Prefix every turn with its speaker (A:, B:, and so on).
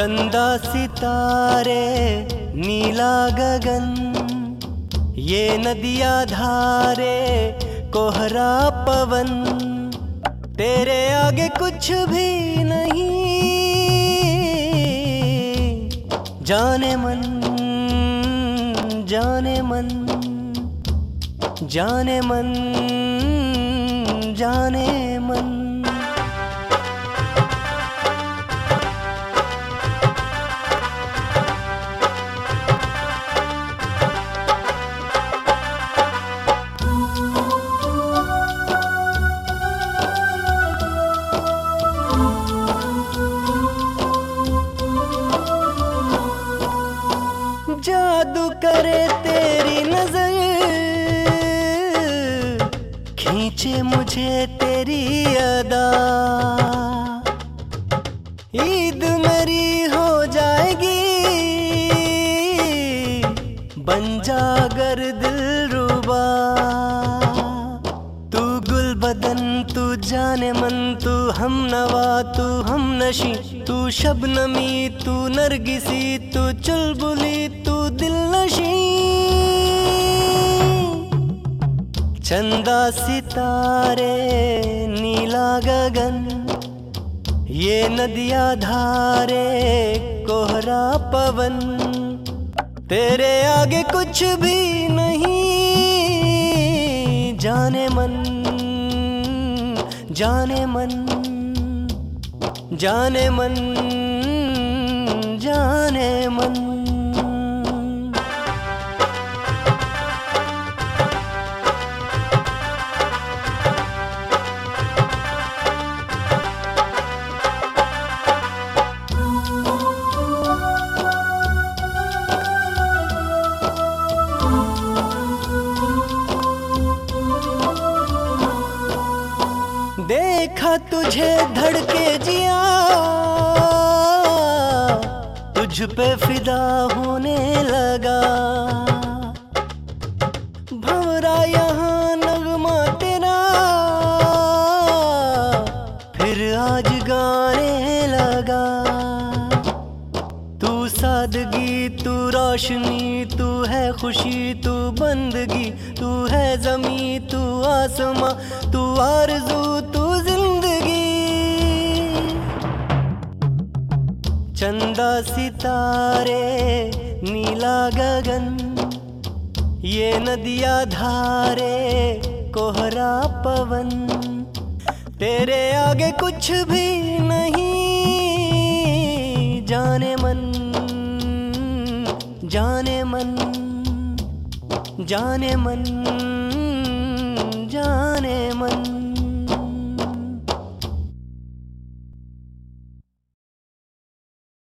A: चंदा सितारे नीला गगन, ये नदियाँ धारे कोहरा पवन, तेरे आगे कुछ भी नहीं। जाने मन जाने मन जाने मन जाने मन। जादू करे तेरी नजर, खींचे मुझे तेरी अदा, ईद मेरी हो जाएगी, बन जा अगर दिलरुबा। तू गुल बदन तू जाने मन, तू हम नवा तू हम नशी, तू शबनमी तू नरगिसी, तू चुलबुली तू दिल नशी। चंदा सितारे नीला गगन, ये नदियाँ धारे कोहरा पवन, तेरे आगे कुछ भी नहीं। जाने मन जाने मन जाने मन जाने मन। देखा तुझे धड़के जिया, तुझ पे फिदा होने लगा, भंवरा यहाँ नगमा तेरा, फिर आज गाने लगा। तू सादगी तू रोशनी, तू है खुशी तू बंदगी, तू है ज़मीं तू आसमां, तू आरज़ू तू जिंदगी। चंदा सितारे नीला गगन, ये नदियाँ धारे कोहरा पवन, तेरे आगे कुछ भी नहीं। जाने मन जाने मन जाने मन।